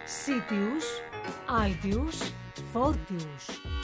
Sitius, Altius, Fortius.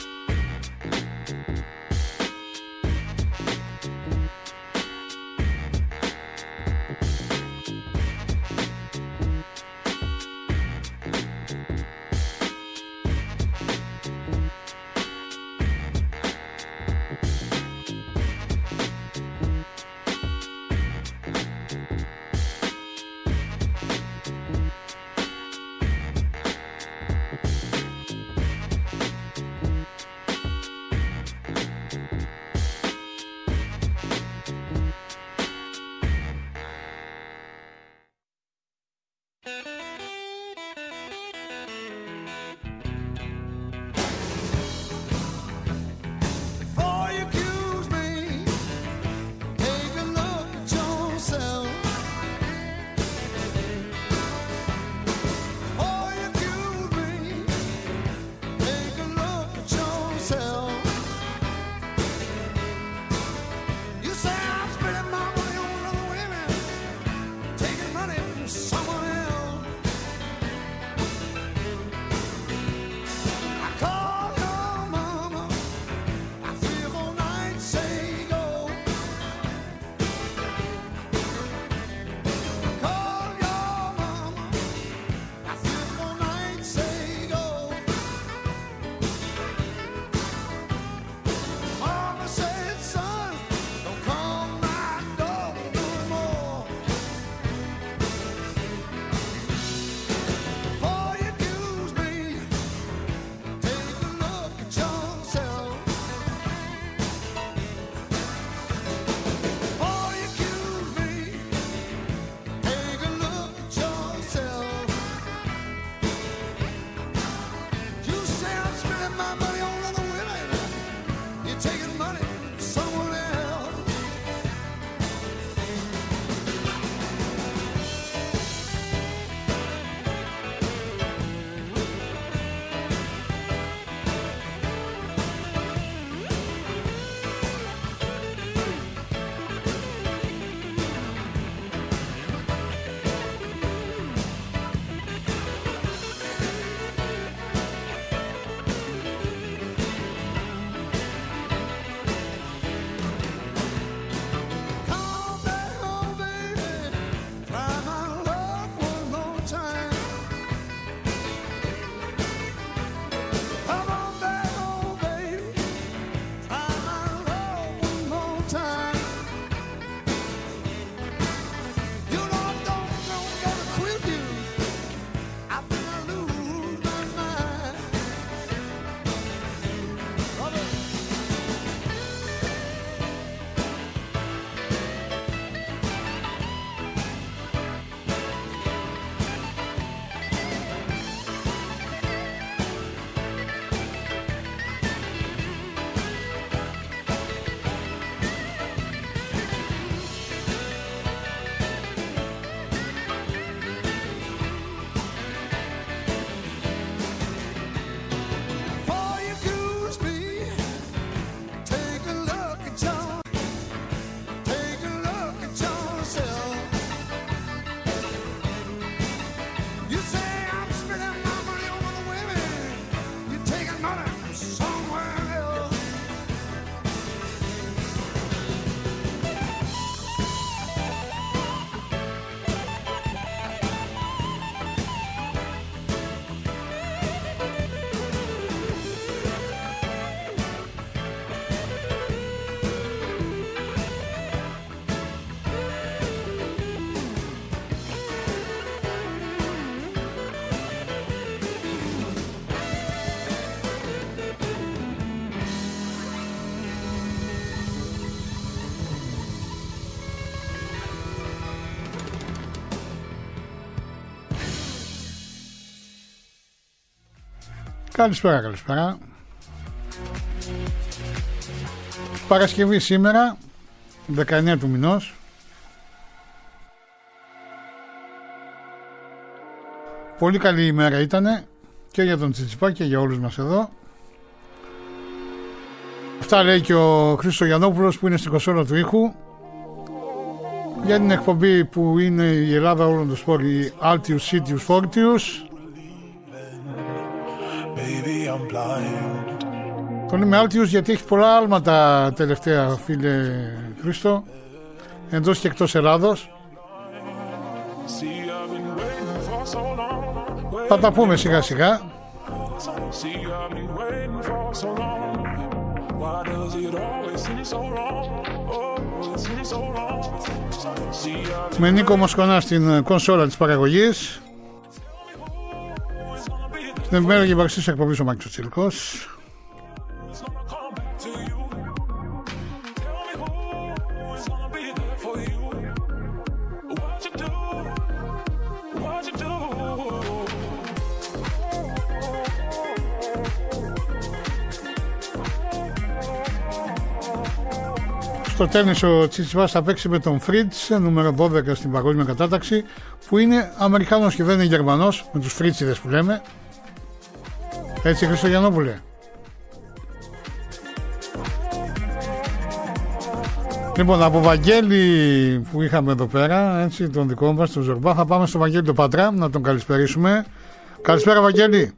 Καλησπέρα. Παρασκευή σήμερα, 19 του μηνός. Πολύ καλή ημέρα ήτανε και για τον Τσιτσιπά και για όλους μας εδώ. Αυτά λέει και ο Χρήστος Γιαννόπουλος που είναι στην κονσόλα του ήχου για την εκπομπή που είναι η Ελλάδα όλων των σπορ, η Altius, Sitius, Fortius. Τον είμαι Altius γιατί έχει πολλά άλματα τελευταία, φίλε Χρήστο, εντός και εκτός Ελλάδος. Θα τα πούμε σιγά σιγά. Με Νίκο Μοσκονά στην κονσόλα της παραγωγής. Στην επιμέρεια και υπαρξής εκπομπής ο Μάκης ο Τσιλκός. Στο τένις ο Τσιτσιπάς θα παίξει με τον Φρίτς, νούμερο 12 στην παγκόσμια κατάταξη, που είναι Αμερικάνος και δεν είναι Γερμανός, με τους Φρίτσιδες που λέμε. Έτσι, Χριστογιαννόπουλε. Λοιπόν, από Βαγγέλη που είχαμε εδώ πέρα, έτσι, τον δικό μας, τον Ζορμπά, θα πάμε στο Βαγγέλη τον Πατρά, να τον καλησπερίσουμε. Καλησπέρα, Βαγγέλη.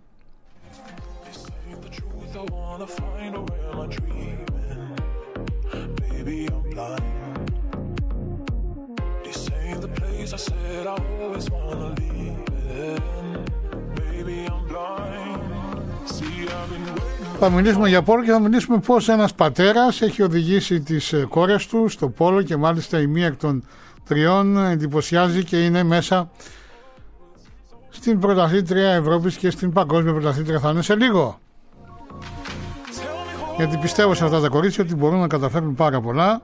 Θα μιλήσουμε για πόλο και θα μιλήσουμε πως ένας πατέρας έχει οδηγήσει τις κόρες του στο πόλο και μάλιστα η μία εκ των τριών εντυπωσιάζει και είναι μέσα στην πρωταθλήτρια Ευρώπης και στην παγκόσμια πρωταθλήτρια θα είναι σε λίγο. Γιατί πιστεύω σε αυτά τα κορίτσια ότι μπορούν να καταφέρουν πάρα πολλά.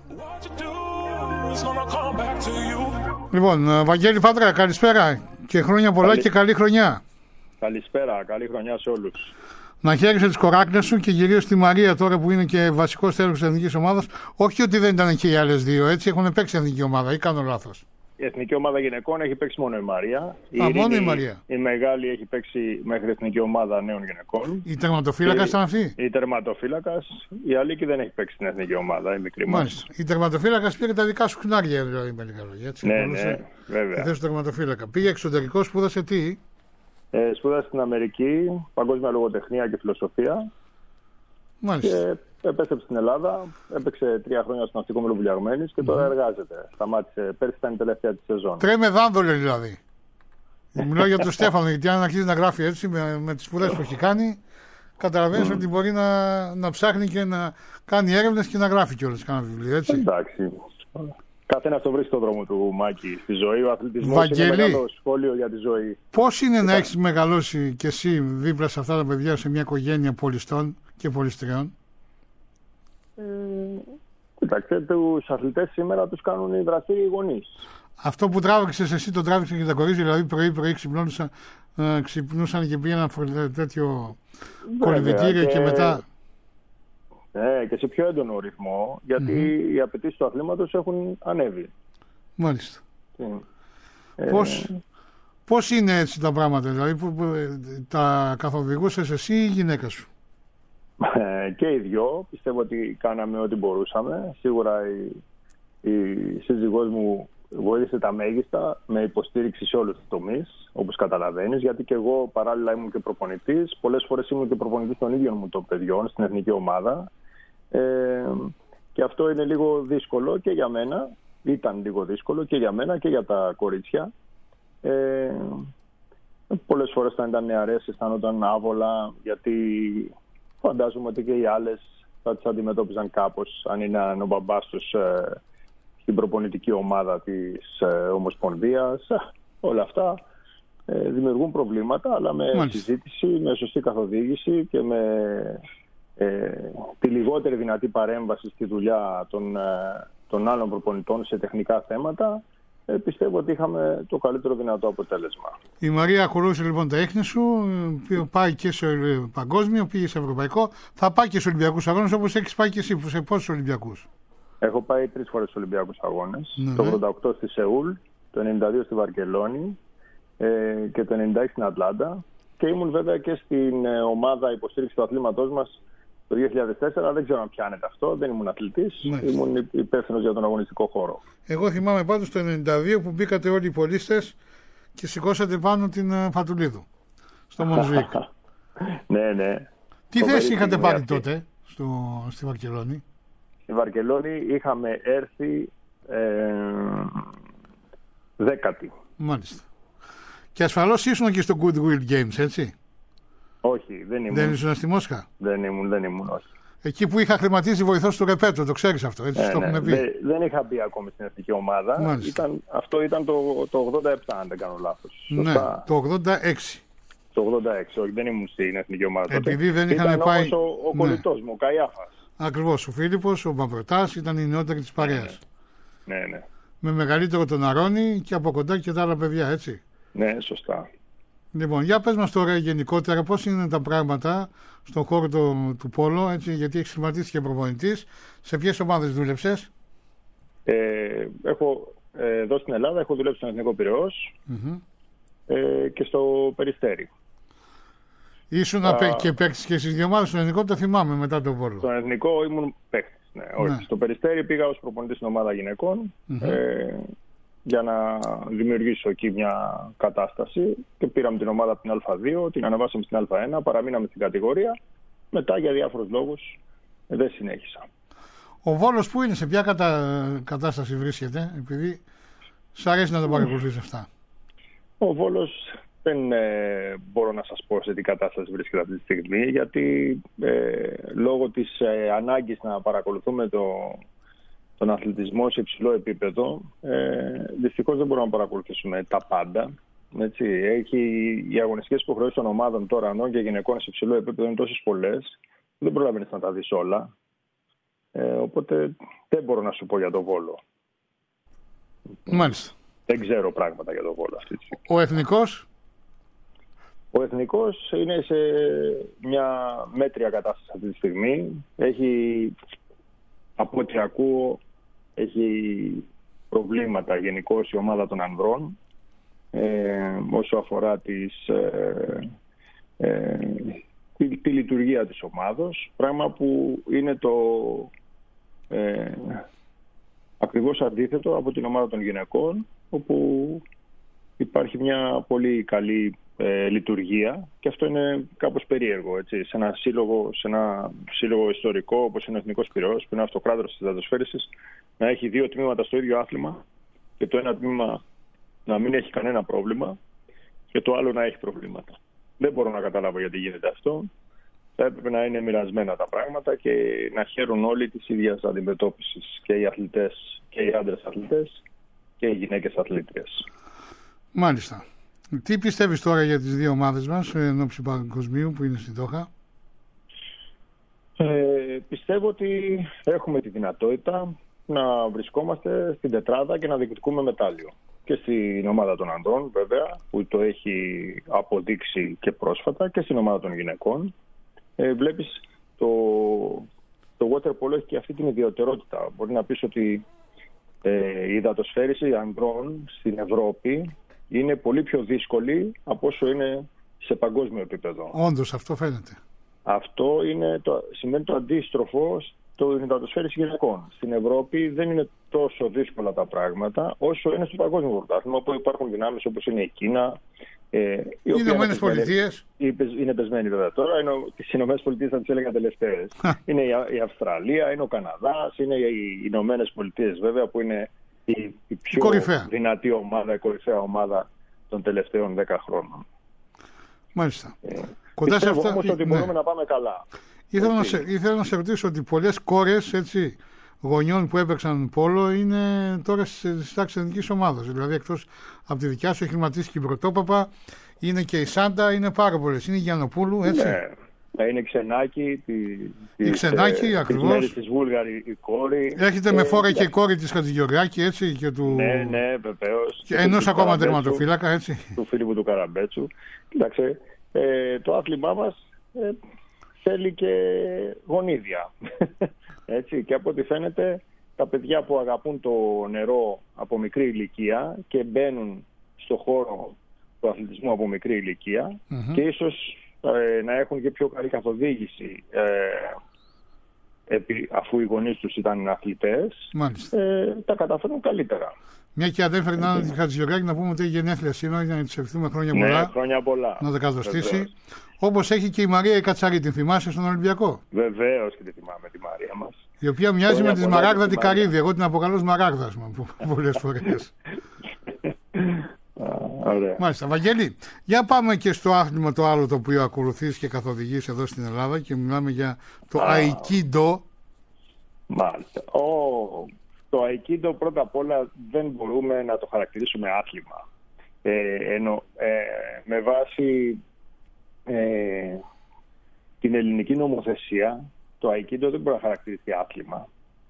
Λοιπόν, Βαγγέλη Πάτρα, καλησπέρα και χρόνια πολλά και καλή χρονιά. Καλησπέρα, καλή χρονιά σε όλους. Να χαίρεσαι τις κοράκλες σου και κυρίως τη Μαρία τώρα που είναι και βασικός τέλος της εθνικής ομάδας. Όχι ότι δεν ήταν και οι άλλες δύο, έτσι έχουν παίξει εθνική ομάδα ή κάνω λάθος? Η εθνική ομάδα γυναικών έχει παίξει μόνο η Μαρία. Μόνο η Μαρία. Η μεγάλη έχει παίξει μέχρι εθνική ομάδα νέων γυναικών. Η τερματοφύλακας ήταν αυτή. Η τερματοφύλακας. Η Αλίκη δεν έχει παίξει στην εθνική ομάδα, η μικρή μας. Η τερματοφύλακας πήρε τα δικά σου χνάρια, δηλαδή με λίγα λόγια. Ναι, βέβαια. Θέση του τερματοφύλακα. Πήγε εξωτερικό, σπούδασε τι? Σπούδασε στην Αμερική, παγκόσμια λογοτεχνία και φιλοσοφία. Μάλιστα. Και επέστρεψε στην Ελλάδα, έπαιξε 3 χρόνια στον Ναυτικό Μελοβουλιαγμένης και τώρα εργάζεται. Σταμάτησε, πέρσι ήταν η τελευταία της σεζόν. Τρέμε δάνδολε δηλαδή. Μιλάω για τον Στέφανο, γιατί αν αρχίζει να γράφει έτσι με τις σπουδές που έχει κάνει, καταλαβαίνεις ότι μπορεί να ψάχνει και να κάνει έρευνες και να γράφει κιόλας κάνα βιβλίο, έτσι. Εντάξει. Καθένας το βρίσκει στον δρόμο του, Μάκη, στη ζωή. Ο αθλητισμός είναι μεγάλο σχόλιο για τη ζωή. Πώς είναι να έχεις μεγαλώσει κι εσύ δίπλα σε αυτά τα παιδιά σε μια οικογένεια πολιστών και πολιστριών? Κοιτάξτε, τους αθλητές σήμερα τους κάνουν οι δραστήριοι γονείς. Αυτό που τράβηξες εσύ το τράβηξε και τα κορίτσια, δηλαδή πρωί ξυπνούσαν και πήγαιναν τέτοιο κολυβητήριο και μετά. Ναι, και σε πιο έντονο ρυθμό, γιατί οι απαιτήσεις του αθλήματος έχουν ανέβει. Μάλιστα. Πώς είναι έτσι τα πράγματα, δηλαδή τα καθοδηγούσες εσύ ή η γυναίκα σου? Και οι δυο. Πιστεύω ότι κάναμε ό,τι μπορούσαμε. Σίγουρα η σύζυγός μου βοήθησε τα μέγιστα με υποστήριξη σε όλους τους τομείς, όπως καταλαβαίνεις, γιατί και εγώ παράλληλα ήμουν και προπονητής. Πολλές φορές ήμουν και προπονητής των ίδιων μου των παιδιών στην εθνική ομάδα. Και αυτό είναι λίγο δύσκολο και για μένα. Ήταν λίγο δύσκολο και για μένα και για τα κορίτσια. Πολλές φορές όταν ήταν νεαρές αισθάνονταν άβολα, γιατί φαντάζομαι ότι και οι άλλες θα τις αντιμετώπιζαν κάπως αν είναι ο μπαμπάς τους στην προπονητική ομάδα της Ομοσπονδίας. Όλα αυτά δημιουργούν προβλήματα, αλλά με συζήτηση, με σωστή καθοδήγηση και με τη λιγότερη δυνατή παρέμβαση στη δουλειά των άλλων προπονητών σε τεχνικά θέματα, πιστεύω ότι είχαμε το καλύτερο δυνατό αποτέλεσμα. Η Μαρία ακολούθησε λοιπόν τα ίχνη σου, πάει και σε παγκόσμιο, πήγε σε ευρωπαϊκό, θα πάει και σε Ολυμπιακούς Αγώνες όπως έχεις πάει και εσύ. Σε πόσους Ολυμπιακούς? Έχω πάει 3 φορές στους Ολυμπιακούς Αγώνες. Το 88 στη Σεούλ, το 92 στη Βαρκελόνη και το 96 στην Ατλάντα. Και ήμουν βέβαια και στην ομάδα υποστήριξη του αθλήματός μας το 2004, δεν ξέρω αν πιάνεται αυτό, δεν ήμουν αθλητής, ήμουν υπεύθυνος για τον αγωνιστικό χώρο. Εγώ θυμάμαι πάντως το 92 που μπήκατε όλοι οι πολίστες και σηκώσατε πάνω την Φατουλίδου στο Μονζουίκ. Ναι. Τι θέση είχατε πάρει τότε στη Βαρκελόνη? Στη Βαρκελόνη είχαμε έρθει 10η. Μάλιστα. Και ασφαλώς ήσουν και στο Goodwill Games, έτσι? Όχι, δεν ήμουν. Δεν ήσουν στη Μόσχα? Δεν ήμουν, όχι. Εκεί που είχα χρηματίσει βοηθός του Ρεπέτρο, το ξέρεις αυτό, έτσι? Το έχουμε πει. Δεν είχα μπει ακόμη στην εθνική ομάδα. Αυτό ήταν το 87, αν δεν κάνω λάθος. Ναι, το 86. Το 86, όχι, δεν ήμουν στην εθνική ομάδα τότε. Επειδή δεν είχαν πάει. Ήταν όμως ο κολλητός μου, ο Καϊάφας. Ακριβώς, ο Φίλιππος, ο Μαυροτάς ήταν οι νεότεροι της παρέας. Ναι. Με μεγαλύτερο τον Αρώνη και από κοντά και τα άλλα παιδιά, έτσι? Ναι, σωστά. Λοιπόν, για πες μας τώρα γενικότερα πώς είναι τα πράγματα στον χώρο του πόλο, έτσι, γιατί έχεις σχηματίσει και προπονητής. Σε ποιες ομάδες δούλεψες? Εδώ στην Ελλάδα έχω δουλέψει στον Εθνικό Πειραιώς και στο Περιστέρι. Ήσουν και παίκτης και στις δύο ομάδες, στον Εθνικό το θυμάμαι μετά τον Βόλο. Στον Εθνικό ήμουν παίκτης, ναι. Όχι. Στο Περιστέρι πήγα ως προπονητής στην ομάδα γυναικών για να δημιουργήσω εκεί μια κατάσταση και πήραμε την ομάδα από την Α2, την ανεβάσαμε στην Α1, παραμείναμε στην κατηγορία. Μετά για διάφορους λόγους δεν συνέχισα. Ο Βόλος που είναι, σε ποια κατάσταση βρίσκεται, επειδή σ' αρέσει να το παρακολουθείς αυτά? Ο Βόλος δεν μπορώ να σας πω σε τι κατάσταση βρίσκεται αυτή τη στιγμή, γιατί λόγω της ανάγκης να παρακολουθούμε τον αθλητισμό σε υψηλό επίπεδο, δυστυχώς δεν μπορούμε να παρακολουθήσουμε τα πάντα. Έτσι. Οι αγωνιστικές υποχρεώσεις των ομάδων τώρα, ανών και γυναικών σε υψηλό επίπεδο, είναι τόσες πολλές, δεν προλαβαίνεις να τα δεις όλα. Οπότε δεν μπορώ να σου πω για τον Βόλο. Μάλιστα. Δεν ξέρω πράγματα για τον Βόλο αυτή τη στιγμή. Ο Εθνικός? Ο Εθνικός είναι σε μια μέτρια κατάσταση αυτή τη στιγμή. Από ό,τι ακούω, έχει προβλήματα γενικώς η ομάδα των ανδρών όσο αφορά τη λειτουργία της ομάδος, πράγμα που είναι ακριβώς αντίθετο από την ομάδα των γυναικών, όπου υπάρχει μια πολύ καλή λειτουργία και αυτό είναι κάπως περίεργο, έτσι. Σε ένα σύλλογο ιστορικό όπως είναι ο Εθνικός Πειραιώς, που είναι αυτοκράτορας της υδατοσφαίρισης, να έχει δύο τμήματα στο ίδιο άθλημα και το ένα τμήμα να μην έχει κανένα πρόβλημα και το άλλο να έχει προβλήματα. Δεν μπορώ να καταλάβω γιατί γίνεται αυτό. Θα έπρεπε να είναι μοιρασμένα τα πράγματα και να χαίρουν όλοι της ίδιας αντιμετώπισης, και οι αθλητές και οι άντρες αθλητές και οι γυναίκες αθλήτριες. Μάλιστα. Τι πιστεύεις τώρα για τις δύο ομάδες μας ενόψει παγκοσμίου που είναι στην Δόχα? Πιστεύω ότι έχουμε τη δυνατότητα να βρισκόμαστε στην τετράδα και να διεκδικούμε μετάλλιο. Και στην ομάδα των ανδρών βέβαια, που το έχει αποδείξει και πρόσφατα, και στην ομάδα των γυναικών. Βλέπεις, το water polo έχει και αυτή την ιδιαιτερότητα. Μπορεί να πεις ότι η υδατοσφαίριση ανδρών στην Ευρώπη είναι πολύ πιο δύσκολη από όσο είναι σε παγκόσμιο επίπεδο. Όντως, αυτό φαίνεται. Αυτό σημαίνει το αντίστροφο στην υδατοσφαίριση γυναικών. Στην Ευρώπη δεν είναι τόσο δύσκολα τα πράγματα όσο είναι στο παγκόσμιο πρωτάθλημα, όπου υπάρχουν δυνάμεις όπως είναι η Κίνα. Οι Ηνωμένες Πολιτείες. Είναι πεσμένοι βέβαια τώρα. Τις Ηνωμένες Πολιτείες θα τις έλεγα τελευταίες. Είναι η Αυστραλία, είναι ο Καναδάς, είναι οι Ηνωμένες Πολιτείες βέβαια, που είναι η πιο δυνατή ομάδα, η κορυφαία ομάδα των τελευταίων 10 χρόνων. Μάλιστα. Πιστεύω όμως ότι μπορούμε να πάμε καλά. Ήθελα να σε ρωτήσω ότι πολλές κόρες, έτσι, γονιών που έπαιξαν πόλο είναι τώρα στις τάξεις εθνικής ομάδας. Δηλαδή, εκτός από τη δικιά σου, έχει χρηματίσει η Πρωτόπαπα, είναι και η Σάντα, είναι πάρα πολλές. Είναι η Γιαννοπούλου, έτσι. Ναι, είναι Ξενάκη, η Ξενάκη, ακριβώς. Της Βούλγαρη η κόρη. Έχετε με φόρα και η κόρη της Χατζηγεωργάκη, έτσι. Και του... Ναι, βεβαίως. Και ενός ακόμα τερματοφύλακα, έτσι. Του Φίλιππου του Καραμπέτσου. Κοίταξε, το άθλημά μας θέλει και γονίδια. Έτσι, και από ό,τι φαίνεται, τα παιδιά που αγαπούν το νερό από μικρή ηλικία και μπαίνουν στο χώρο του αθλητισμού από μικρή ηλικία και ίσως να έχουν και πιο καλή καθοδήγηση αφού οι γονείς τους ήταν αθλητές, τα καταφέρουν καλύτερα. Μια και αδέρφη Νάννα Χατζηγεωργάκη, να πούμε ότι έχει γενέθλια σήμερα για να της ευχηθούμε χρόνια πολλά. Ναι, χρόνια πολλά. Να τα κατοστήσει. Όπως έχει και η Μαρία η Κατσαρή, την θυμάσαι στον Ολυμπιακό? Βεβαίως και τη θυμάμαι τη Μαρία μας. Η οποία μοιάζει με τη Σμαράγδα την Καρύδη. Εγώ την αποκαλώ Σμαράγδα πολλές φορές. Μάλιστα. Βαγγέλη, για πάμε και στο άθλημα το άλλο το οποίο ακολουθείς και καθοδηγείς εδώ στην Ελλάδα και μιλάμε για το Aikido. Μάλιστα. Το Aikido πρώτα απ' όλα δεν μπορούμε να το χαρακτηρίσουμε άθλημα. Με βάση την ελληνική νομοθεσία, το Aikido δεν μπορεί να χαρακτηριστεί άθλημα.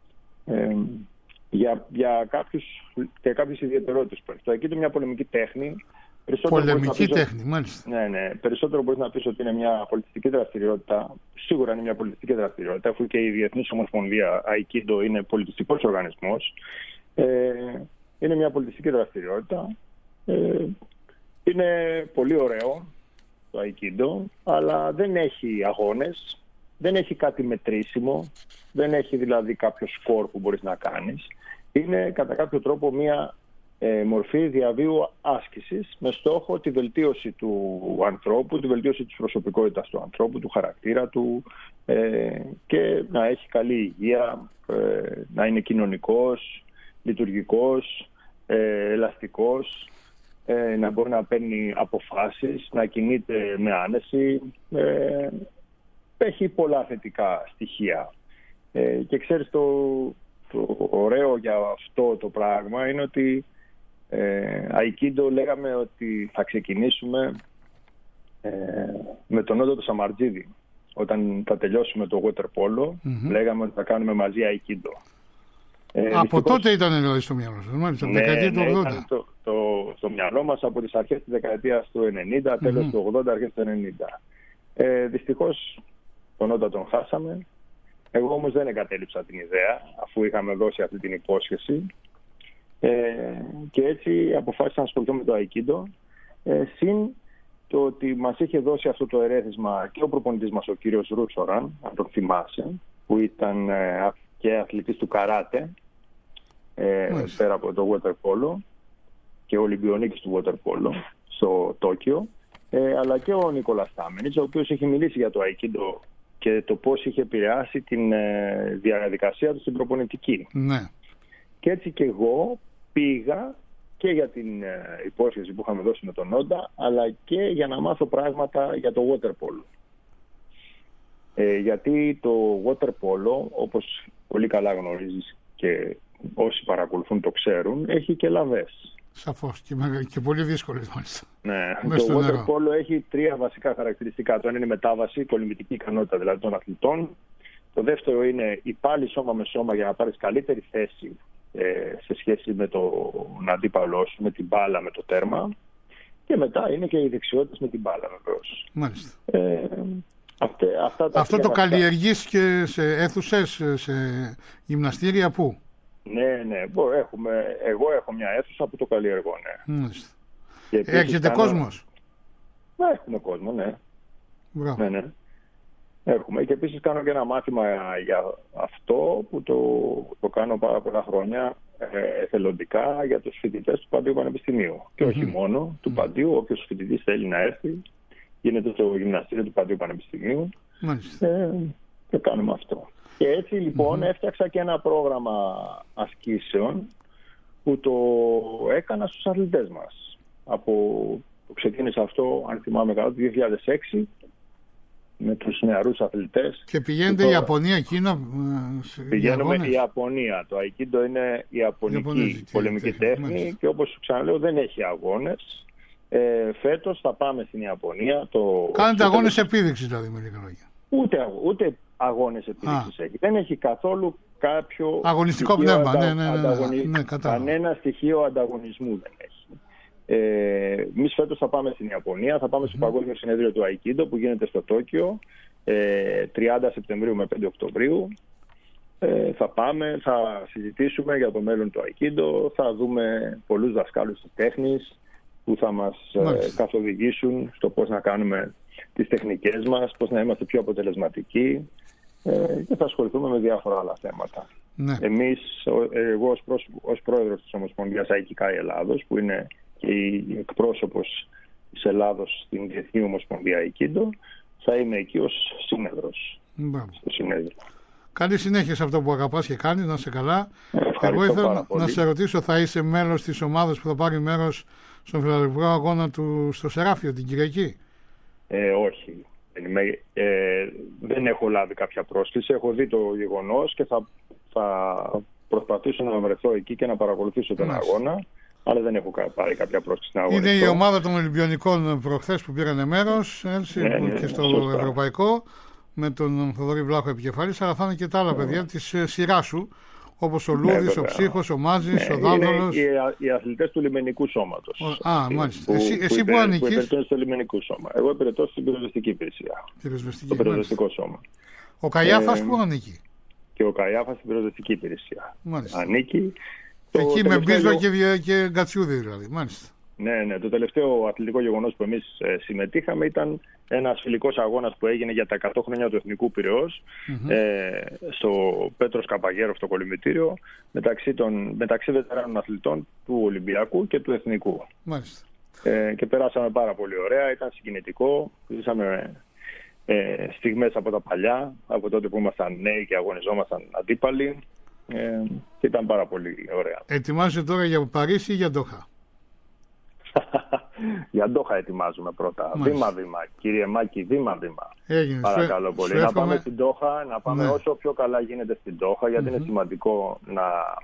Για κάποιες ιδιαιτερότητες. Το Aikido είναι μια πολεμική τέχνη. Πολεμική τέχνη, μάλιστα. Ναι. Περισσότερο μπορείς να πεις ότι είναι μια πολιτιστική δραστηριότητα. Σίγουρα είναι μια πολιτιστική δραστηριότητα, αφού και η Διεθνής Ομοσπονδία Aikido είναι πολιτιστικός οργανισμός. Είναι μια πολιτιστική δραστηριότητα. Είναι πολύ ωραίο το Aikido, αλλά δεν έχει αγώνες, δεν έχει κάτι μετρήσιμο, δεν έχει δηλαδή κάποιο σκορ που μπορείς να κάνεις. Είναι κατά κάποιο τρόπο μια μορφή διαβίου άσκησης με στόχο τη βελτίωση του ανθρώπου, τη βελτίωση της προσωπικότητας του ανθρώπου, του χαρακτήρα του και να έχει καλή υγεία, να είναι κοινωνικός, λειτουργικός, ελαστικός, να μπορεί να παίρνει αποφάσεις, να κινείται με άνεση. Έχει πολλά θετικά στοιχεία. Και ξέρεις, το ωραίο για αυτό το πράγμα είναι ότι Aikido λέγαμε ότι θα ξεκινήσουμε με τον Όντο το Σαμαρτζίδη. Όταν θα τελειώσουμε το water polo, λέγαμε ότι θα κάνουμε μαζί Aikido. Από τότε ήταν δηλαδή στο μυαλό σας, μάλιστα, από τη δεκαετία του 80. Ήταν στο μυαλό μας από τις αρχές της δεκαετίας του 90, τέλος του 80, αρχές του 90. Δυστυχώς τον Όντα τον χάσαμε. Εγώ όμως δεν εγκατέλειψα την ιδέα, αφού είχαμε δώσει αυτή την υπόσχεση. Και έτσι αποφάσισα να ασχοληθώ με το Aikido. Συν το ότι μας είχε δώσει αυτό το ερέθισμα και ο προπονητής μας, ο κύριος Ρούτσοραν, αν τον θυμάσαι, που ήταν και αθλητής του καράτε, πέρα από το water polo, και ο Ολυμπιονίκης του water polo στο Τόκιο, αλλά και ο Νίκολας Τάμενιτς, ο οποίος έχει μιλήσει για το Aikido και το πώς είχε επηρεάσει την διαδικασία του στην προπονητική. Ναι. Και έτσι και εγώ πήγα και για την υπόσχεση που είχαμε δώσει με τον Όντα, αλλά και για να μάθω πράγματα για το water polo. Γιατί το water polo, όπως πολύ καλά γνωρίζεις και όσοι παρακολουθούν το ξέρουν, έχει και λαβές. Σαφώς και πολύ δύσκολες μάλιστα. Ναι, το water polo έχει τρία βασικά χαρακτηριστικά. Το ένα είναι η μετάβαση, η κολυμβητική ικανότητα δηλαδή των αθλητών. Το δεύτερο είναι η πάλι σώμα με σώμα για να πάρεις καλύτερη θέση σε σχέση με τον αντίπαλό σου, με την μπάλα, με το τέρμα. Και μετά είναι και οι δεξιότητες με την μπάλα βεβαίως. Μάλιστα. Αυτό το καλλιεργείς και σε αίθουσες, σε γυμναστήρια, πού? Ναι, εγώ έχω μια αίθουσα που το καλλιεργώ, ναι. Έρχεται κόσμος? Έχουμε κόσμο, ναι. Μπράβο. Ναι. Έχουμε. Και επίσης κάνω και ένα μάθημα για αυτό που το κάνω πάρα πολλά χρόνια εθελοντικά για τους φοιτητές του Παντίου Πανεπιστημίου. Και όχι μόνο του Παντίου, όποιος φοιτητής θέλει να έρθει, γίνεται στο γυμναστήριο του Παντίου Πανεπιστημίου. Και κάνουμε αυτό. Και έτσι λοιπόν έφτιαξα και ένα πρόγραμμα ασκήσεων που το έκανα στους αθλητές μας. Το ξεκίνησα αυτό, αν θυμάμαι καλά, το 2006 με τους νεαρούς αθλητές. Και πηγαίνετε Ιαπωνία, Κίνα? Πηγαίνουμε η Ιαπωνία. Το Aikido είναι η ιαπωνική πολεμική τέχνη και όπως ξαναλέω δεν έχει αγώνες. Φέτος θα πάμε στην Ιαπωνία. Κάνετε αγώνες επίδειξης δηλαδή με λίγα λόγια? Ούτε αγώνες επίδειξης έχει. Δεν έχει καθόλου κάποιο αγωνιστικό πνεύμα. Κανένα στοιχείο ανταγωνισμού δεν έχει. Εμείς φέτος θα πάμε στην Ιαπωνία, θα πάμε στο Παγκόσμιο Συνέδριο του Aikido που γίνεται στο Τόκιο 30 Σεπτεμβρίου με 5 Οκτωβρίου. Θα πάμε, θα συζητήσουμε για το μέλλον του Aikido, θα δούμε πολλούς δασκάλους της τέχνης που θα μας καθοδηγήσουν στο πώς να κάνουμε τις τεχνικές μας, πώς να είμαστε πιο αποτελεσματικοί. και θα ασχοληθούμε με διάφορα άλλα θέματα. Ναι. Εγώ ως πρόεδρος της Ομοσπονδίας Αϊκικά Ελλάδος, που είναι και η εκπρόσωπος της Ελλάδος στην Διεθνή Ομοσπονδία Αικίντο, θα είμαι εκεί ως σύνεδρος στο συνέδριο. Καλή συνέχεια σε αυτό που αγαπάς και κάνεις, να είσαι καλά. Εγώ ήθελα να σε ρωτήσω, θα είσαι μέλος της ομάδας που θα πάρει μέρος στον φιλαδελφικό αγώνα του στο Σεράφιο την Κυριακή? Όχι. Δεν έχω λάβει κάποια πρόσκληση. Έχω δει το γεγονός και θα προσπαθήσω να βρεθώ εκεί και να παρακολουθήσω τον αγώνα. Αλλά δεν έχω πάρει κάποια πρόσκληση να αγωνιστώ. Είναι η ομάδα των Ολυμπιονικών προχθές που πήρανε μέρος και στο σωστά. Ευρωπαϊκό με τον Θοδωρή Βλάχο επικεφαλής, αλλά θα είναι και τα άλλα παιδιά της σειράς σου, όπως ο Λούδης, ο Ψύχος, ο Μάζης, ο Δάνδολος. Είναι οι αθλητές του λιμενικού σώματος. Μάλιστα. Εσύ που ανήκεις? Που υπηρετούν στο λιμενικό σώμα. Εγώ υπηρετώ στην πυροσβεστική υπηρεσία. Στο πυροσβεστικό σώμα. Ο Καϊάφας που ανήκει? Και ο Καϊάφας στην πυροσβεστική υπηρεσία. Μάλιστα. Ανήκει. Εκεί με Μπίσβα και Γκατσιούδη δηλαδή. Μάλιστα. Ναι. Το τελευταίο αθλητικό γεγονός που εμείς συμμετείχαμε ήταν ένας φιλικός αγώνας που έγινε για τα 100 χρόνια του Εθνικού Πειραιώς στο Πέτρος Καπαγέροφ, στο κολυμβητήριο, μεταξύ βετεράνων αθλητών του Ολυμπιακού και του Εθνικού. Μάλιστα. Και περάσαμε πάρα πολύ ωραία, ήταν συγκινητικό. Ζήσαμε στιγμές από τα παλιά, από τότε που ήμασταν νέοι και αγωνιζόμασταν αντίπαλοι. Και ήταν πάρα πολύ ωραία. Ετοιμάζεσαι τώρα για Παρίσι ή για Ντόχα? Για Ντόχα ετοιμάζουμε πρώτα. Βήμα-βήμα. Κύριε Μάκη, βήμα-βήμα. Παρακαλώ πολύ. Να πάμε στην Ντόχα, να πάμε όσο πιο καλά γίνεται στην Ντόχα, γιατί είναι σημαντικό να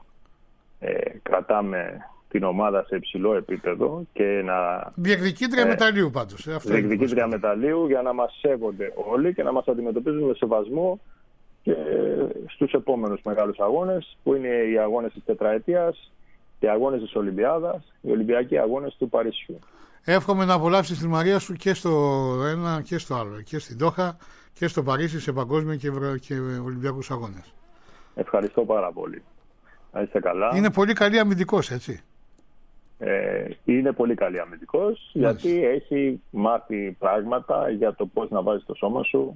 κρατάμε την ομάδα σε υψηλό επίπεδο και να. Διεκδικήτρια μεταλλίου πάντως. Διεκδικήτρια μεταλλίου, για να μας σέβονται όλοι και να μας αντιμετωπίζουν με σεβασμό και στους επόμενους μεγάλους αγώνες, που είναι οι αγώνες της τετραετίας, οι αγώνες της Ολυμπιάδας, οι Ολυμπιακοί αγώνες του Παρισιού. Εύχομαι να απολαύσεις τη Μαρία σου και στο ένα και στο άλλο, και στην Ντόχα και στο Παρίσι, σε παγκόσμια και Ολυμπιακούς αγώνες. Ευχαριστώ πάρα πολύ. Να είστε καλά. Είναι πολύ καλή αμυντικός, έτσι? Είναι πολύ καλή αμυντικός, γιατί έχει μάθει πράγματα για το πώς να βάζεις το σώμα σου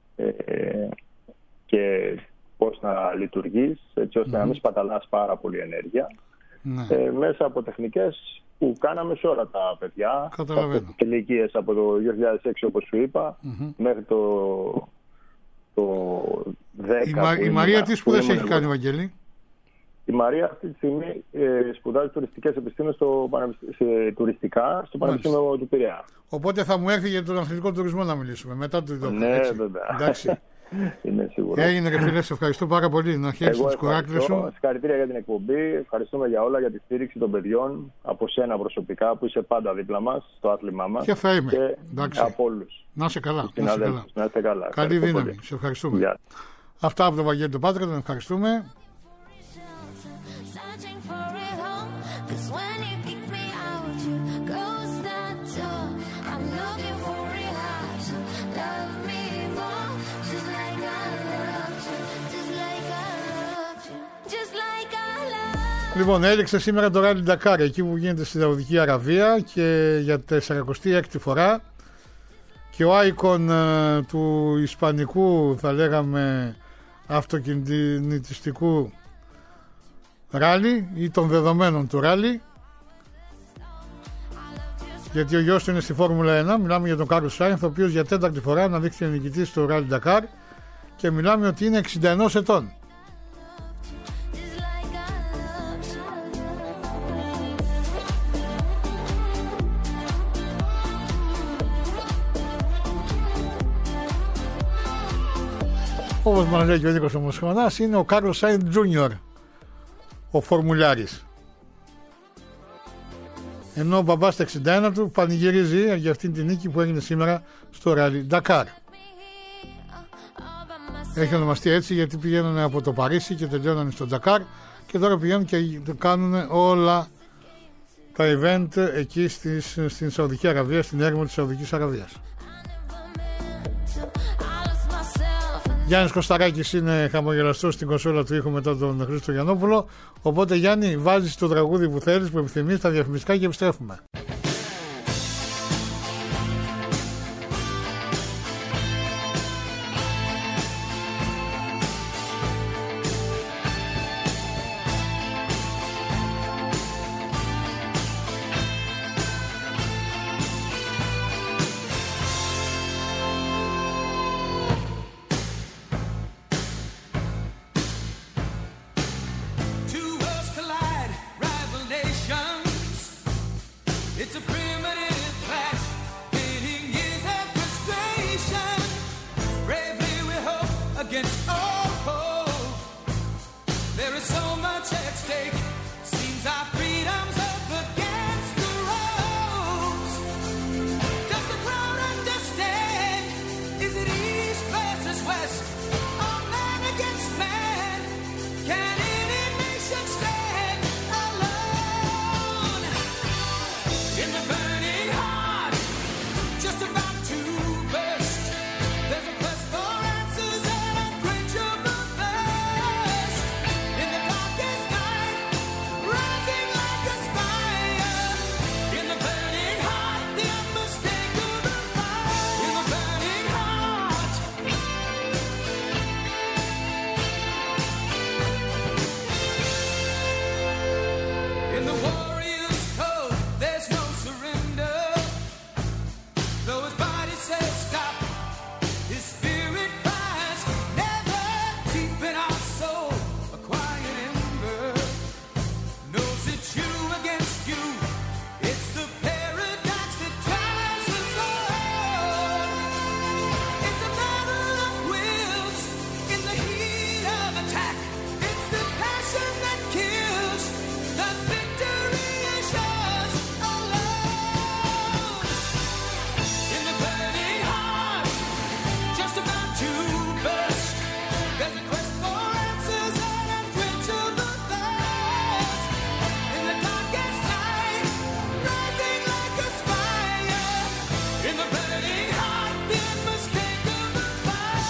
και πώς να λειτουργείς, έτσι ώστε να μην σπαταλάς πάρα πολύ ενέργεια. Μέσα από τεχνικές που κάναμε σε όλα τα παιδιά, από ηλικίες από το 2006 όπως σου είπα, μέχρι το 10. Η Μαρία τι σπουδές έχει κάνει, Βαγγέλη? Η Μαρία αυτή τη στιγμή σπουδάζει τουριστικές επιστήμες τουριστικά στο Πανεπιστήμιο του Πειραιά. Οπότε θα μου έρθει για τον αθλητικό τουρισμό να μιλήσουμε μετά το Ντόχα. Ναι, βέβαια. Εντάξει. Είναι σίγουρο. Έγινε και φίλε, σε ευχαριστώ πάρα πολύ. Να χαίρεσαι τις κουράκλες σου. Συγχαρητήρια για την εκπομπή. Ευχαριστούμε για όλα, για τη στήριξη των παιδιών. Από σένα προσωπικά που είσαι πάντα δίπλα μας στο άθλημά μας. Και θα είμαι. Και εντάξει. Από όλους. Να είσαι καλά. Να είστε καλά. Καλή δύναμη. Πολύ. Σε ευχαριστούμε. Αυτά από τον Βαγγέλη τον Πάτρα. Τον ευχαριστούμε. Λοιπόν, έληξε σήμερα το Ράλι Ντακάρ, εκεί που γίνεται στη Σαουδική Αραβία και για 46η φορά, και ο άικον του ισπανικού, θα λέγαμε, αυτοκινητιστικού ράλι ή των δεδομένων του ράλι, γιατί ο γιος του είναι στη Φόρμουλα 1. Μιλάμε για τον Κάρλος Σάινθ, ο οποίος για 4η φορά αναδείχθηκε νικητής στο Ράλι Ντακάρ και μιλάμε ότι είναι 61 ετών. Όπως μας λέει και ο Νίκος ο Μοσχονάς, είναι ο Κάρλος Σάινθ Τζούνιορ, ο φορμουλιάρης. Ενώ ο μπαμπάς στα 61 του πανηγυρίζει για αυτήν την νίκη που έγινε σήμερα στο Ράλι Ντακάρ. Έχει ονομαστεί έτσι γιατί πηγαίνουν από το Παρίσι και τελειώνανε στο Ντακάρ, και τώρα πηγαίνουν και κάνουν όλα τα event εκεί στην Σαουδική Αραβία, στην έρημο της Σαουδικής Αραβίας. Γιάννης Κωσταράκης είναι χαμογελαστός στην κονσόλα του ήχου μετά τον Χρήστο Γιαννόπουλο. Οπότε Γιάννη, βάζεις το τραγούδι που θέλεις, που επιθυμείς, τα διαφημιστικά, και επιστρέφουμε. It's a primitive clash, pitting years of frustration. Bravely we hope against all hope. There is so much at stake. Seems our freedom's up against the ropes. Does the crowd understand? Is it east versus west? Or man against man? Can any nation stand alone? In the burning heart, just about to burst, there's a quest for answers and unquenchable thirst. In the darkest night, rising like a spire. In the burning heart, the unmistakable fire. In the burning heart. In the warrior's code, there's no surrender. Though his body says stop, his spirit cries never. Deep in our soul, a quiet ember knows it's you against you. It's the paradox that drives us all. It's a battle of wills in the heat of attack. It's the passion that kills. The victory is yours alone. In the burning heart, just about to burst, there's a quest for answers and unquenchable thirst. In the darkest night, rising like a spire. In the burning heart, the unmistakable fire.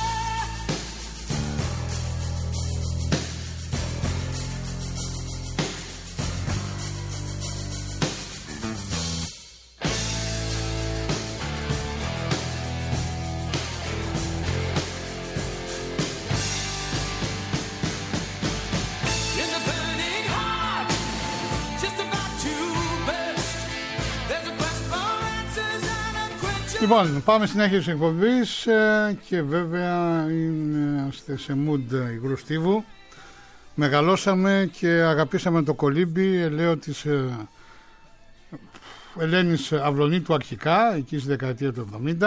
In the burning heart, just about to burst, there's a quest for answers and unquenchable. Λοιπόν, πάμε συνέχεια της εκπομπής και βέβαια είμαστε σε mood υγρού στίβου. Μεγαλώσαμε και αγαπήσαμε το κολύμπι, ελαίο της Ελένης Αυλωνίτου αρχικά, εκεί στη δεκαετία του 70.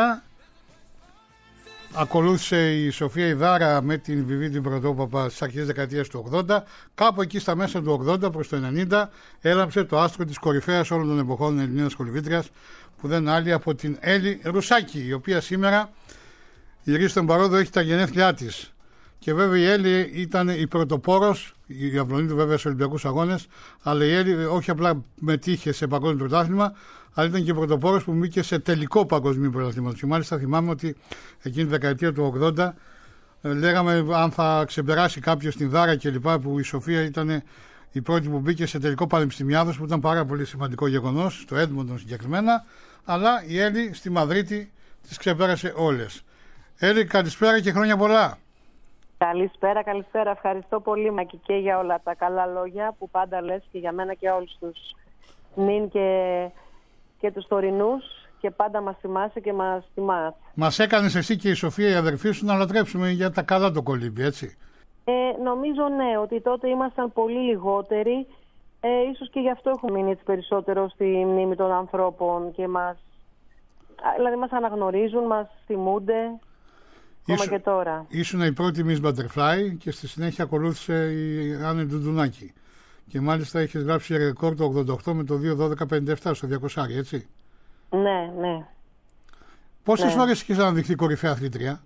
Ακολούθησε η Σοφία Ιδάρα με την Βιβί την Πρωτόπαπα στις αρχές της δεκαετίας του 80. Κάπου εκεί στα μέσα του 80 προς το 90 έλαμψε το άστρο της κορυφαίας όλων των εποχών Ελληνίδας κολυμβήτριας, που δεν άλλη από την Έλλη Ρουσάκη, η οποία σήμερα γυρίζει στον Παρόδο, έχει τα γενέθλιά της. Και βέβαια η Έλλη ήταν η πρωτοπόρος, η Αυλωνίτου βέβαια σε Ολυμπιακούς Αγώνες, αλλά η Έλλη όχι απλά μετήχε σε παγκόσμιο πρωτάθλημα, αλλά ήταν και πρωτοπόρος που μπήκε σε τελικό παγκοσμίου πρωταθλήματος. Και μάλιστα θυμάμαι ότι εκείνη τη δεκαετία του 80 λέγαμε αν θα ξεπεράσει κάποιος την Δάρα κλπ. Που η Σοφία ήταν η πρώτη που μπήκε σε τελικό πανεπιστημιάδος, που ήταν πάρα πολύ σημαντικό γεγονός, στο Έντμοντον συγκεκριμένα. Αλλά η Έλλη στη Μαδρίτη τις ξεπέρασε όλες. Έλλη, καλησπέρα και χρόνια πολλά. Καλησπέρα, καλησπέρα. Ευχαριστώ πολύ, Μακη, και για όλα τα καλά λόγια που πάντα λες και για μένα και για όλους τους νυν και τους τωρινούς, και πάντα μας θυμάσαι και μας τιμάς. Μας έκανες εσύ και η Σοφία, η αδερφή σου, να λατρέψουμε για τα καλά το κολύμπι, έτσι. Νομίζω ναι, ότι τότε ήμασταν πολύ λιγότεροι. Ίσως και γι' αυτό έχουμε μείνει έτσι περισσότερο στη μνήμη των ανθρώπων και δηλαδή μας αναγνωρίζουν, μας θυμούνται. Ακόμα και τώρα. Ήσουν η πρώτη Miss Butterfly και στη συνέχεια ακολούθησε η Άννη Ντουντουνάκη. Και μάλιστα είχες γράψει ρεκόρ το 88 με το 2.12.57 στο 200, έτσι. Ναι, ναι. Πόσες φορές είχες αναδειχθεί κορυφαία αθλήτρια?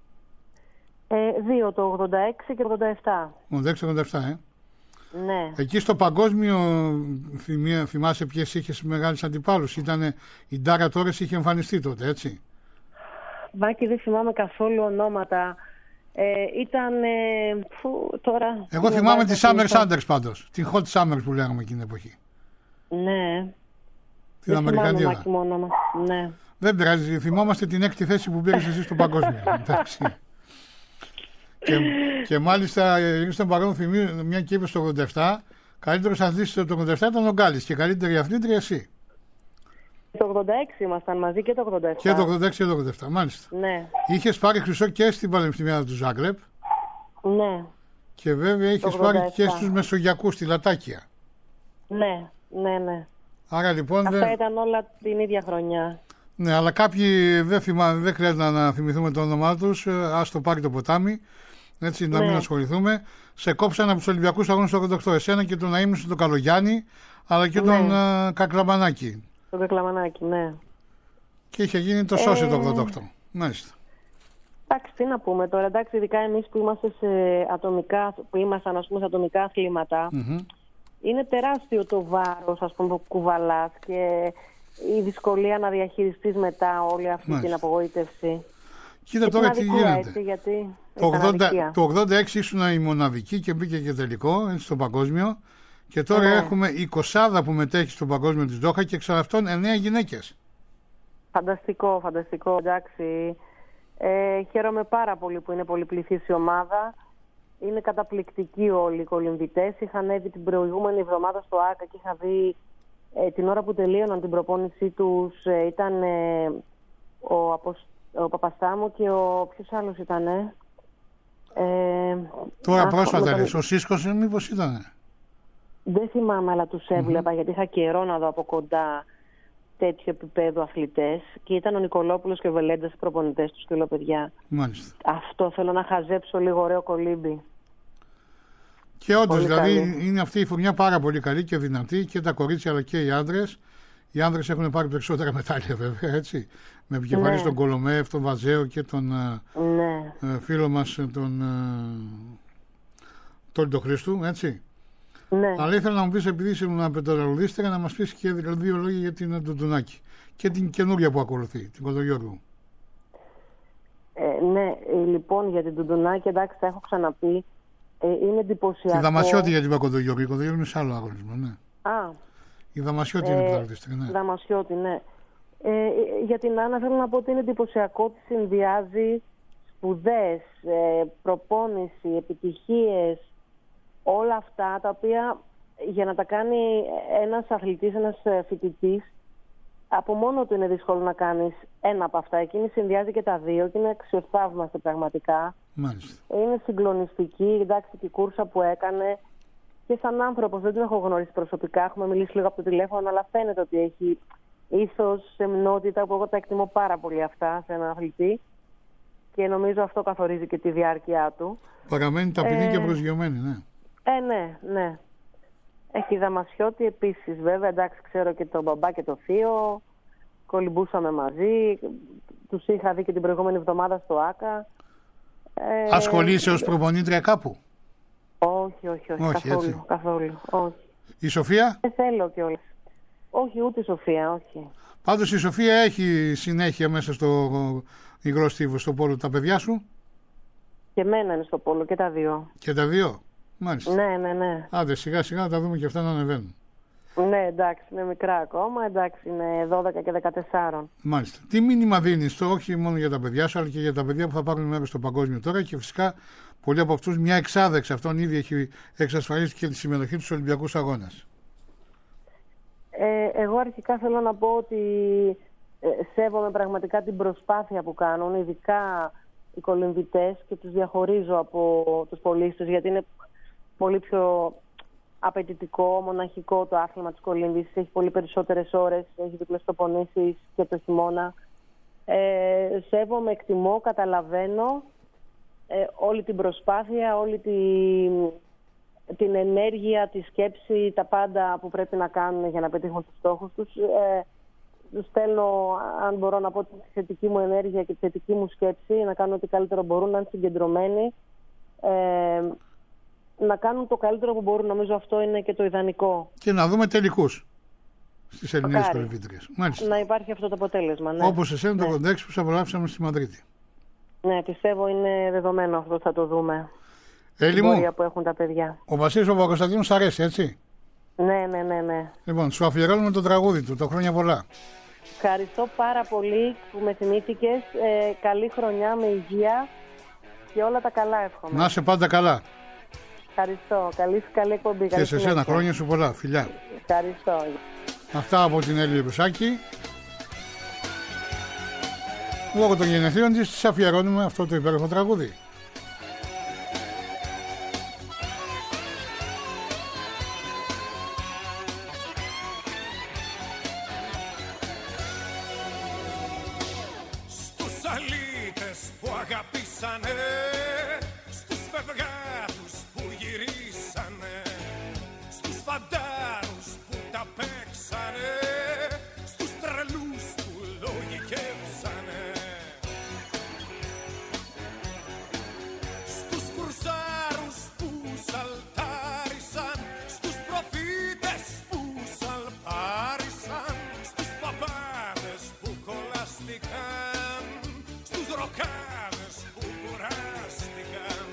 2, το 86 και το 87. 86-87, Ναι. Εκεί στο παγκόσμιο θυμάσαι ποιες είχες μεγάλες αντιπάλους? Ήταν η Ντάρα Τόρες, είχε εμφανιστεί τότε, έτσι. Βάκη, δεν θυμάμαι καθόλου ονόματα. Ήταν τώρα... Εγώ θυμάμαι τη Summer Sanders πάντως. Την Hot Summers που λέγαμε εκείνη την εποχή. Ναι. Την Αμερικανίδα. Ναι. Δεν πειράζει, θυμόμαστε την 6η θέση που πήρες εσύ στο παγκόσμιο. Εντάξει. Και μάλιστα στον παγκόσμιο μια και είπε στο 87, καλύτερος αθλητής το 87 ήταν ο Γκάλης και καλύτερη αθλήτρια εσύ. Το 86 ήμασταν μαζί και το 87. Και το 86 και το 87, μάλιστα. Ναι. Είχες πάρει χρυσό και στην Πανεπιστημιάδα του Ζάγκρεπ. Ναι. Και βέβαια είχες πάρει και στους Μεσογειακούς, στη Λατάκια. Ναι, ναι, ναι. Άρα λοιπόν. Αυτά ήταν όλα την ίδια χρονιά. Ναι, αλλά κάποιοι δεν χρειάζεται να θυμηθούμε το όνομά τους. Ας το πάρει το ποτάμι. Έτσι, να μην ασχοληθούμε. Σε κόψαν από τους Ολυμπιακούς Αγώνες το 88. Εσένα και τον Αΐμνηστο τον Καλογιάννη, αλλά και τον Κακλαμανάκη. Τον Κακλαμανάκη, ναι. Και είχε γίνει το σώσι το 88. Μάλιστα. Εντάξει, τι να πούμε τώρα. Εντάξει, ειδικά εμείς που είμαστε ήμασταν ας πούμε, σε ατομικά αθλήματα, είναι τεράστιο το βάρος, ας πούμε, που κουβαλάς και η δυσκολία να διαχειριστείς μετά όλη αυτή την απογοήτευση. Κοίτα τώρα τι γίνεται. Έτσι, γιατί το 86 ήσουν η μοναδική και μπήκε και τελικό έτσι, στο παγκόσμιο. Και τώρα έχουμε 20 που μετέχει στο παγκόσμιο της Δόχα και εξ αυτών 9 γυναίκες. Φανταστικό, εντάξει. Χαίρομαι πάρα πολύ που είναι πολυπληθής η ομάδα. Είναι καταπληκτικοί όλοι οι κολυμβητές. Είχα ανέβει την προηγούμενη εβδομάδα στο ΆΚΑ και είχα δει την ώρα που τελείωναν την προπόνησή τους. Ήταν ο Παπαστάμου και ποιος άλλος ήτανε. Τώρα πρόσφατα λες, ο Σίσκος μήπως ήτανε. Δεν θυμάμαι, αλλά τους έβλεπα γιατί είχα καιρό να δω από κοντά τέτοιο επίπεδο αθλητές και ήταν ο Νικολόπουλος και ο Βελέντας οι προπονητές τους και λέω παιδιά. Μάλιστα. Αυτό θέλω να χαζέψω λίγο ωραίο κολύμπι. Και όντως δηλαδή είναι αυτή η φουρνιά πάρα πολύ καλή και δυνατή και τα κορίτσια αλλά και οι άντρες. Οι άντρες έχουν πάρει περισσότερα μετάλλια βέβαια έτσι. Με επικεφαλής τον Κολομέεφ, τον Βαζέο και τον φίλο μας τον Χρήστου, έτσι. Ναι. Αλλά ήθελα να μου πεις, επειδή είσαι μια πενταραλουδίστρια, να μας πεις και δύο λόγια για την Ντουντουνάκη και την καινούρια που ακολουθεί, την Κοντογιώργου. Ναι, λοιπόν για την Ντουντουνάκη, εντάξει, τα έχω ξαναπεί. Είναι εντυπωσιακό. Η Δαμασιώτη για την Κοντογιώργου. Η Κοντογιώργου είναι σε άλλο αγωνισμό, ναι. Η Δαμασιώτη είναι πενταραλουδίστρια, ναι. Δαμασιώτη, ναι. Για την Άννα θέλω να πω ότι είναι εντυπωσιακό ότι συνδυάζει σπουδές, προπόνηση, επιτυχίες, όλα αυτά τα οποία για να τα κάνει ένας αθλητής, ένας φοιτητής, από μόνο του είναι δύσκολο να κάνεις ένα από αυτά. Εκείνη συνδυάζει και τα δύο και είναι αξιοθαύμαστη πραγματικά. Μάλιστα. Είναι συγκλονιστική, εντάξει, και η κούρσα που έκανε και σαν άνθρωπος, δεν την έχω γνωρίσει προσωπικά, έχουμε μιλήσει λίγο από το τηλέφωνο, αλλά φαίνεται ότι έχει ήθος, σεμνότητα, που εγώ τα εκτιμώ πάρα πολύ αυτά σε έναν αθλητή και νομίζω αυτό καθορίζει και τη διάρκεια του. Παραμένει ταπεινή και προσγειωμένη, ναι. Ναι. Έχει Δαμασιώτη επίσης βέβαια, εντάξει, ξέρω και τον μπαμπά και το θείο, κολυμπούσαμε μαζί, τους είχα δει και την προηγούμενη εβδομάδα στο ΆΚΑ. Ασχολείσαι ως προπονήτρια κάπου? Όχι, καθόλου. Όχι. Η Σοφία? Δεν θέλω κιόλας. Όχι, ούτε η Σοφία, όχι. Πάντως η Σοφία έχει συνέχεια μέσα στο υγρό στίβο, στο πόλο, τα παιδιά σου? Και εμένα είναι στο πόλο και τα δύο. Και τα δύο? Μάλιστα. Ναι. Άντε, σιγά σιγά να τα δούμε και αυτά να ανεβαίνουν. Ναι, εντάξει, είναι μικρά ακόμα, εντάξει, είναι 12 και 14. Μάλιστα. Τι μήνυμα δίνεις όχι μόνο για τα παιδιά σου, αλλά και για τα παιδιά που θα πάρουν μέρος στο παγκόσμιο τώρα και φυσικά πολλοί από αυτούς, μια εξάδα εξ αυτών ήδη έχει εξασφαλίσει και τη συμμετοχή στους Ολυμπιακούς Αγώνες. Εγώ αρχικά θέλω να πω ότι σέβομαι πραγματικά την προσπάθεια που κάνουν, ειδικά οι κολυμβητές, και τους διαχωρίζω από τους πολίστες, γιατί είναι πολύ πιο απαιτητικό, μοναχικό το άθλημα της κολύμβησης. Έχει πολύ περισσότερες ώρες, έχει διπλές προπονήσεις και το χειμώνα. Σέβομαι, εκτιμώ, καταλαβαίνω όλη την προσπάθεια, όλη την ενέργεια, τη σκέψη, τα πάντα που πρέπει να κάνουν για να πετύχουν τους στόχους τους. Τους στέλνω, αν μπορώ να πω, τη θετική μου ενέργεια και τη θετική μου σκέψη, να κάνουν ό,τι καλύτερο μπορούν, να είναι συγκεντρωμένοι, να κάνουν το καλύτερο που μπορούν. Νομίζω αυτό είναι και το ιδανικό. Και να δούμε τελικούς στις Ελληνικές κολυμβήτριες. Να υπάρχει αυτό το αποτέλεσμα. Ναι. Όπως εσένα το 86 που σας απολαύσαμε στη Μαδρίτη. Ναι, πιστεύω είναι δεδομένο αυτό, θα το δούμε. Έλλη μου, που έχουν τα παιδιά. Ο Βασίλης ο Παπακοσταντίνος αρέσει, έτσι? Ναι. Λοιπόν, σου αφιερώνουμε το τραγούδι του, το χρόνια πολλά. Ευχαριστώ πάρα πολύ που με θυμήθηκες. Καλή χρονιά με υγεία και όλα τα καλά εύχομαι. Να είσαι πάντα καλά. Ευχαριστώ. Καλή εκπομπή. Και σε εσένα, χρόνια σου πολλά. Φιλιά. Ευχαριστώ. Αυτά από την Έλλη Ρουσάκη. Λόγω των γενεθλίων της αφιερώνουμε αυτό το υπέροχο τραγούδι. αγαπήσανε, στους φευγάτους που γυρίσανε, στους φαντάρους που τα παίξανε, στους τρελούς που λογικεύσανε, στους κουρσάρους που σαλτάρισαν, στους προφήτες που σαλπάρισαν, στους παπάδες που κολλάστηκαν, στους ροκάδες που κουράστηκαν.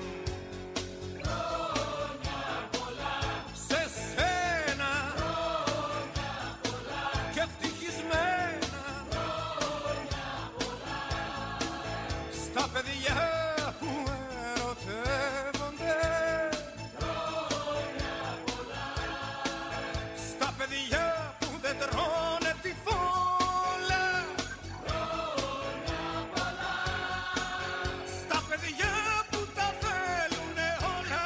Χρόνια πολλά σε σένα, χρόνια πολλά και ευτυχισμένα, χρόνια πολλά στα παιδιά που ερωτεύονται, χρόνια πολλά στα παιδιά που δεν τρώνε τη φόλα, χρόνια πολλά στα παιδιά που τα θέλουνε όλα.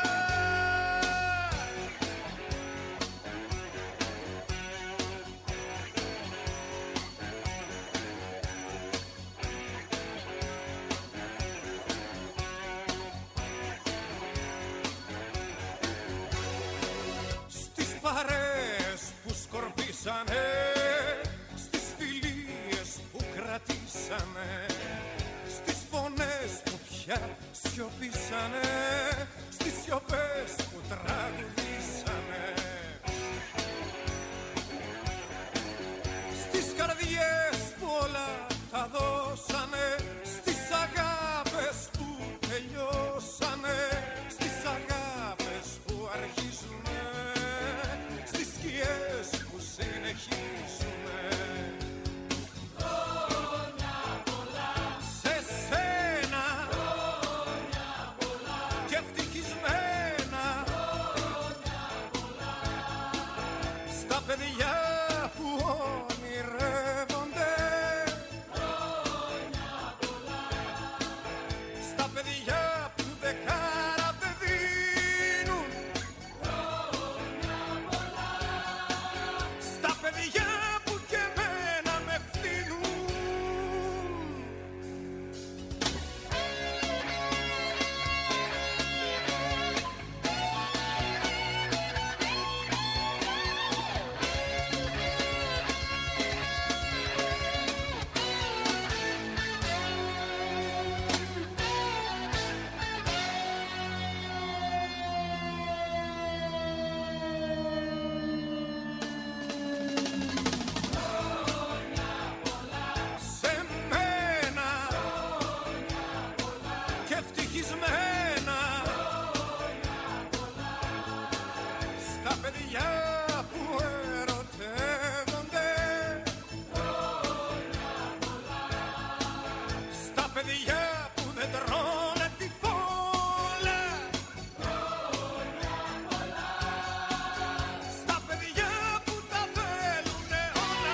Στις παρέες που σκορπίσανε, στις φιλίες που κρατήσανε, στις φωνές που πια σιωπήσανε, στις σιωπές που τραγουδήσανε, στις καρδιές που όλα τα δώσανε, στις αγάπες που τελειώσανε, στις αγάπες που αρχίζουνε, στις σκιές που συνεχίζουνε. Χρόνια πολλά σε σένα, χρόνια πολλά και ευτυχισμένα, χρόνια πολλά στα παιδιά που ονειρεύονται, χρόνια πολλά στα παιδιά που δεκάρα δεν δίνουν, χρόνια πολλά στα παιδιά που και εμένα με φτύνουν. Σε μένα, χρόνια πολλά και ευτυχισμένα, χρόνια πολλά στα παιδιά που ερωτεύονται, χρόνια πολλά στα παιδιά που δεν τρώνε τη φόλα, χρόνια πολλά στα παιδιά που τα θέλουνε όλα.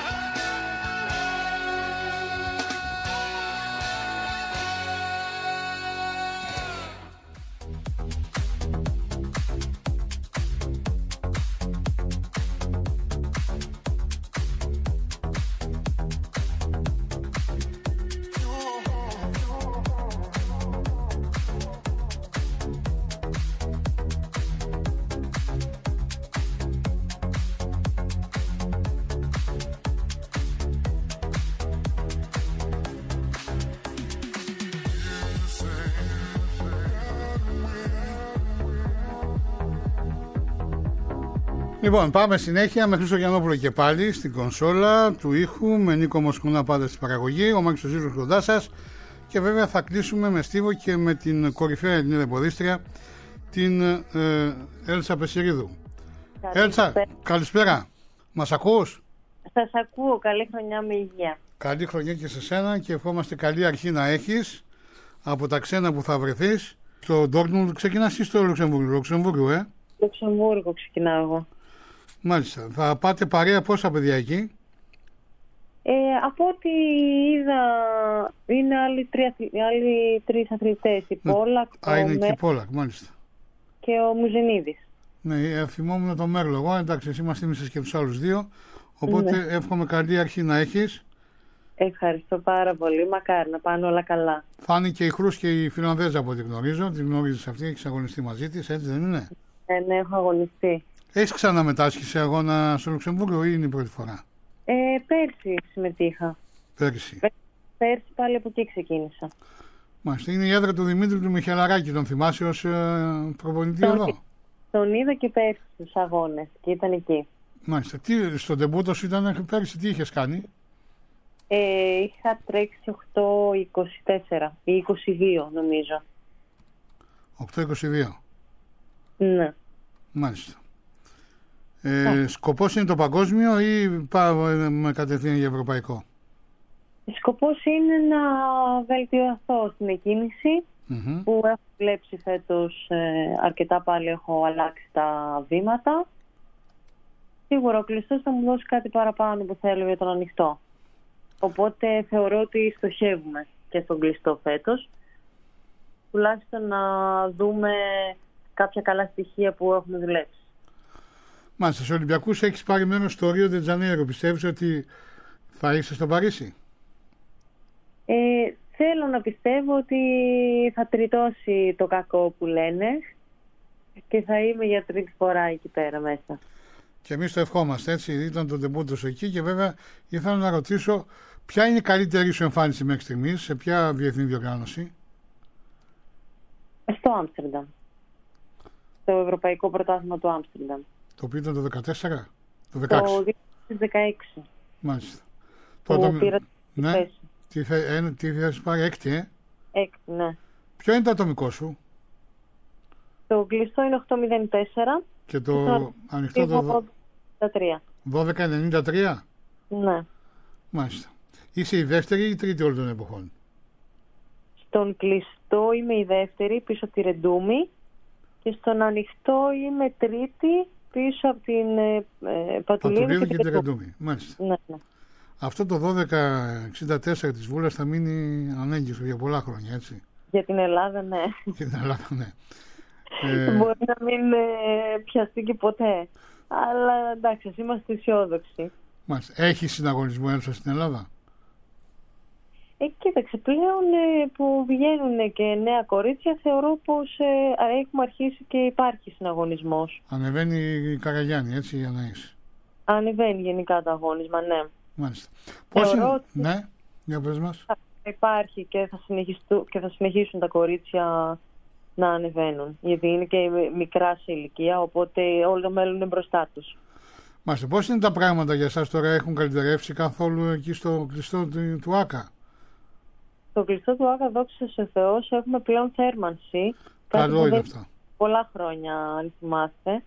Λοιπόν, πάμε συνέχεια με Χρήστο Γιαννόπουλο και πάλι στην κονσόλα του ήχου, με Νίκο Μοσκουνά πάντα στην παραγωγή, ο Μάκης ο Ζήλος κοντά σας, και βέβαια θα κλείσουμε με Στίβο και με την κορυφαία Ελληνίδα ποδίστρια, την Έλσα Πεσιρίδου. Έλσα, καλησπέρα. Μας ακούς? Σας ακούω. Καλή χρονιά με υγεία. Καλή χρονιά και σε σένα και ευχόμαστε καλή αρχή να έχεις από τα ξένα που θα βρεθείς. Στο Ντόρτμουντ ξεκινάς ή στο Λουξεμβούργο, Λουξεμβούργο ξεκινάω εγώ. Μάλιστα. Θα πάτε παρέα πόσα παιδιά εκεί? Από ό,τι είδα είναι άλλοι τρεις αθλητές. Η Πόλακ, είναι και η Πόλακ, μάλιστα. Και ο Μουζενίδης. Ναι, θυμόμουν το Μέρλο εγώ. Εντάξει, εσύ μας θύμισες και τους άλλους δύο. Οπότε εύχομαι καλή αρχή να έχεις. Ευχαριστώ πάρα πολύ. Μακάρι να πάνε όλα καλά. Φάνηκε η Χρούς και η Φιλανδέζα από ό,τι γνωρίζω. Την γνωρίζεις αυτή, έχεις αγωνιστεί μαζί της, έτσι δεν είναι? Ναι, έχω αγωνιστεί. Έχεις ξαναμετάσχει σε αγώνα στο Λουξεμβούργο ή είναι η πρώτη φορά? Πέρσι συμμετείχα. Πέρσι. Πέρσι πάλι από εκεί ξεκίνησα. Μάλιστα. Είναι η έδρα του Δημήτρη του Μιχελαράκη. Τον θυμάσαι ως προπονητή εδώ? Τον είδα και πέρσι στους αγώνες και ήταν εκεί. Μάλιστα. Στον τεμπούτο σου ήταν πέρσι, τι είχες κάνει? Είχα τρέξει 8-24 ή 22 νομίζω. 8-22. Ναι. Μάλιστα. Σκοπός είναι το παγκόσμιο ή πάμε κατευθείαν για ευρωπαϊκό? Σκοπός είναι να βελτιωθώ στην εκκίνηση που έχω βλέψει φέτος αρκετά, πάλι έχω αλλάξει τα βήματα. Σίγουρα ο κλειστός θα μου δώσει κάτι παραπάνω που θέλω για τον ανοιχτό. Οπότε θεωρώ ότι στοχεύουμε και στον κλειστό φέτος. Τουλάχιστον να δούμε κάποια καλά στοιχεία που έχουμε δουλέψει. Μάλιστα, στους Ολυμπιακούς έχεις πάρει μέρος στο Ρίο ντε Τζανέιρο. Πιστεύεις ότι θα είσαι στο Παρίσι? Θέλω να πιστεύω ότι θα τριτώσει το κακό που λένε και θα είμαι για τρίτη φορά εκεί πέρα μέσα. Και εμείς το ευχόμαστε, έτσι. Ήταν το ντεμπούτο σου εκεί και βέβαια ήθελα να ρωτήσω ποια είναι η καλύτερη σου εμφάνιση μέχρι στιγμής, σε ποια διεθνή διοργάνωση? Στο Άμστερνταμ. Στο Ευρωπαϊκό Πρωτάθλημα του Άμστερνταμ. Το οποίο ήταν το 14? Το 16? Το 2016. Μάλιστα. Που πήρα ναι. θέση. Τι θα σου πάρει? Έκτη, Έκτη, ναι. Ποιο είναι το ατομικό σου? Το κλειστό είναι 8.04 και το ανοιχτό το 12.93. Ναι. Μάλιστα. Είσαι η δεύτερη ή η τρίτη όλων των εποχών? Στον κλειστό είμαι η δεύτερη πίσω από τη Ρεντούμη και στον ανοιχτό είμαι τρίτη πίσω από την Πατουλίδου και τη Ρεντούμη. Μάλιστα. Ναι, ναι. Αυτό το 12.64 της Βούλας θα μείνει ανέγγιστο για πολλά χρόνια, έτσι? Για την Ελλάδα, ναι. Για την Ελλάδα, ναι. Μπορεί να μην πιαστεί και ποτέ. Αλλά εντάξει, ας είμαστε αισιόδοξοι. Μάλιστα. Έχει συναγωνισμό έμψα στην Ελλάδα? Κοίταξε, πλέον που βγαίνουν και νέα κορίτσια, θεωρώ πως έχουμε αρχίσει και υπάρχει συναγωνισμός. Ανεβαίνει η Καραγιάννη, έτσι, για να είσαι? Ανεβαίνει γενικά το αγώνισμα, ναι. Μάλιστα. Θεωρώ Ναι, για πες μας. Υπάρχει και θα συνεχίσουν τα κορίτσια να ανεβαίνουν. Γιατί είναι και μικρά σε ηλικία, οπότε όλο το μέλλον είναι μπροστά τους. Μάλιστα. Πώς είναι τα πράγματα για εσάς τώρα, έχουν καλυτερεύσει καθόλου εκεί στο κλειστό του ΆΚΑ? Στο κλειστό του ΆΚΑ, δόξα σε Θεός, έχουμε πλέον θέρμανση. Καλό είναι αυτό. Πολλά χρόνια, αν θυμάστε.